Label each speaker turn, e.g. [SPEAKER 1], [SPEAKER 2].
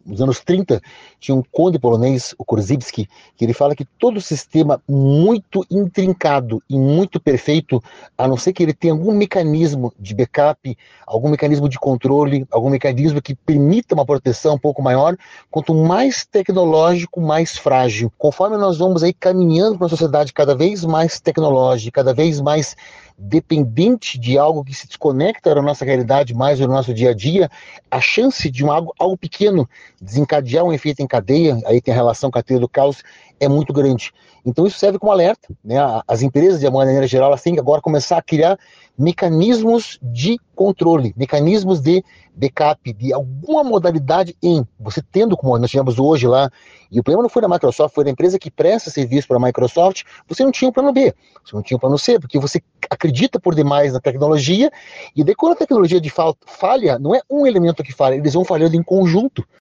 [SPEAKER 1] nos anos 30, tinha um conde polonês, o Korzybski, que ele fala que todo sistema muito intrincado e muito perfeito, a não ser que ele tenha algum mecanismo de backup, algum mecanismo de controle, algum mecanismo que permita uma proteção um pouco maior, quanto mais tecnológico, mais frágil. Conforme nós vamos aí caminhando para uma sociedade cada vez mais tecnológica, cada vez mais dependente de algo que se desconecta da nossa realidade mais do nosso dia a dia, a chance de algo pequeno desencadear um efeito em cadeia, aí tem a relação com a teoria do caos, é muito grande. Então isso serve como alerta, né? As empresas, de uma maneira geral, elas têm que agora começar a criar mecanismos de controle, mecanismos de backup, de alguma modalidade em você tendo, como nós tivemos hoje lá, e o problema não foi da Microsoft, foi da empresa que presta serviço para a Microsoft, você não tinha um plano B, você não tinha um plano C, porque você acredita por demais na tecnologia, e daí quando a tecnologia de fato falha, não é um elemento que falha, eles vão falhando em conjunto.